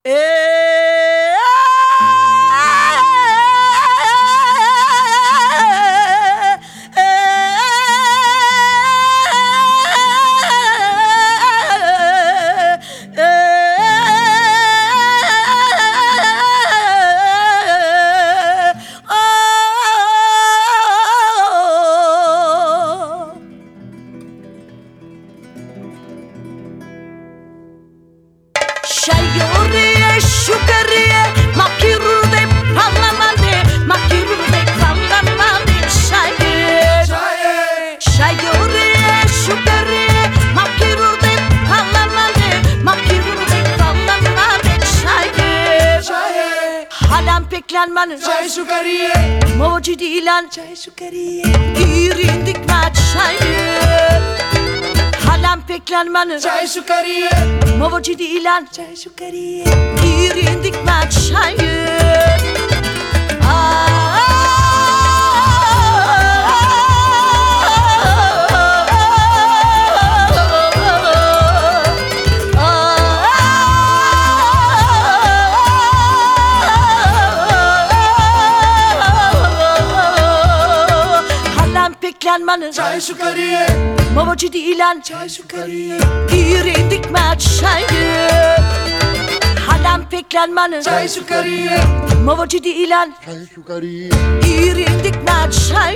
Shayore shukariye makirde palamande makirde palamande shayore shukariye makirde palamande makirde palamande halam peklanmanın Çay şukariye mevcidi ilan Çay şukariye girindik mat halam peklanmanın Çay şukariye mevcidi ilan Çay şukariye girindik mat Beklenmanın Çay şukariye mevcidi ilan Çay şukariye girindik mat halam peklanmanın Çay şukariye mevcidi ilan Çay şukariye girindik mat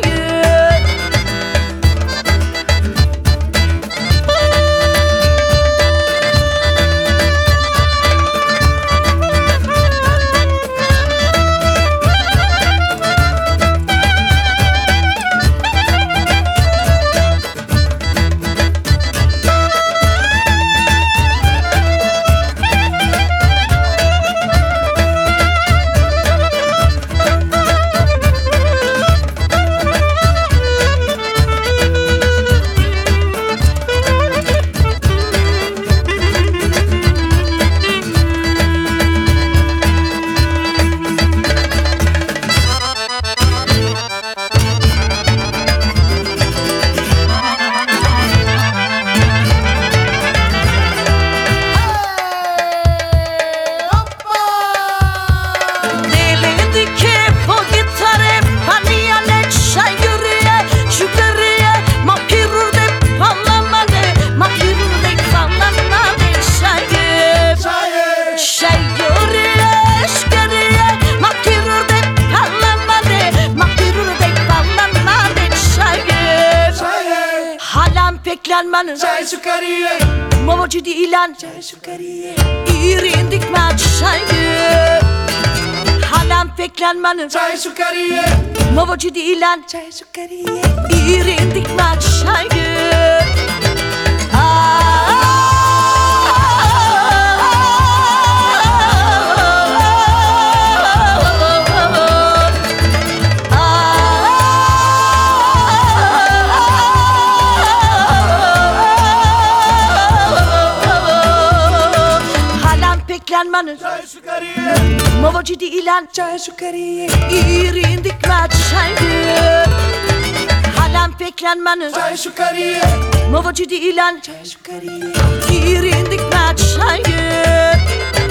Beklenmanın Çay şukariye mevcidi ilan Çay şukariye girindik mat halam beklenmanın Çay şukariye mevcidi ilan Çay şukariye girindik mat Beklenmanın Çay şukariye mevcidi ilan Çay şukariye girindik mat halam beklenmanın Çay şukariye mevcidi ilan Çay şukariye girindik mat